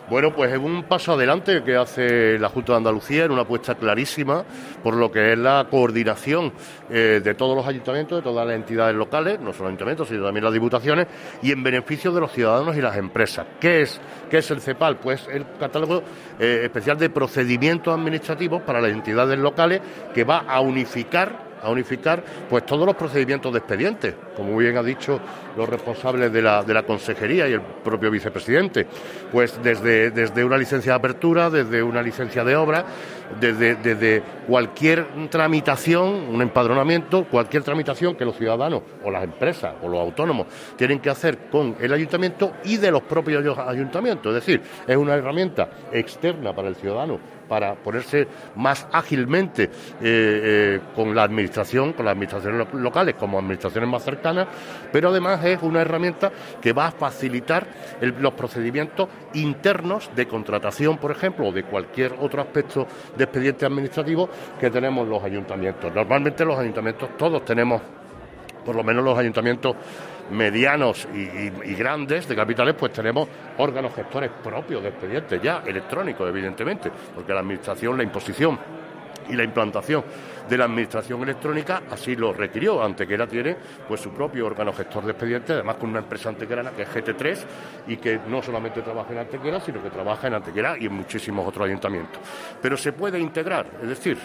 Bueno, pues es un paso adelante que hace la Junta de Andalucía en una apuesta clarísima por lo que es la coordinación de todos los ayuntamientos, de todas las entidades locales, no solo ayuntamientos, sino también las diputaciones, y en beneficio de los ciudadanos y las empresas. ¿Qué es el CEPAL? Pues el catálogo especial de procedimientos administrativos para las entidades locales, que va a unificar pues todos los procedimientos de expedientes, como bien ha dicho los responsables de la consejería y el propio vicepresidente, pues desde una licencia de apertura, desde una licencia de obra, desde cualquier tramitación, un empadronamiento, cualquier tramitación que los ciudadanos o las empresas o los autónomos tienen que hacer con el ayuntamiento y de los propios ayuntamientos. Es decir, es una herramienta externa para el ciudadano para ponerse más ágilmente con las administraciones locales como administraciones más cercanas, pero además es una herramienta que va a facilitar los procedimientos internos de contratación, por ejemplo, o de cualquier otro aspecto de expediente administrativo que tenemos los ayuntamientos. Normalmente los ayuntamientos todos tenemos, por lo menos los ayuntamientos medianos y grandes de capitales, pues tenemos órganos gestores propios de expedientes ya electrónicos, evidentemente, porque la administración, la imposición y la implantación de la administración electrónica así lo requirió. Antequera tiene pues su propio órgano gestor de expedientes, además con una empresa antequerana que es GT3 y que no solamente trabaja en Antequera, sino que trabaja en Antequera y en muchísimos otros ayuntamientos. Pero se puede integrar, es decir,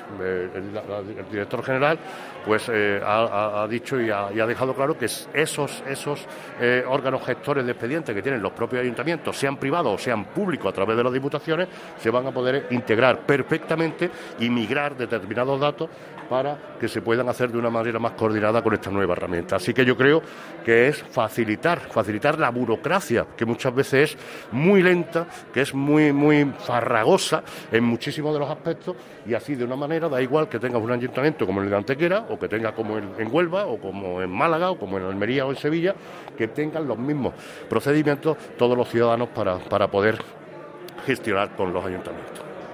el director general pues ha dicho y ha dejado claro que esos órganos gestores de expedientes que tienen los propios ayuntamientos, sean privados o sean públicos a través de las diputaciones, se van a poder integrar perfectamente y migrar determinados datos para que se puedan hacer de una manera más coordinada con esta nueva herramienta. Así que yo creo que es facilitar la burocracia, que muchas veces es muy lenta, que es muy farragosa en muchísimos de los aspectos, y así de una manera da igual que tengas un ayuntamiento como el de Antequera, o que tenga como en Huelva, o como en Málaga, o como en Almería o en Sevilla, que tengan los mismos procedimientos todos los ciudadanos para poder gestionar con los ayuntamientos.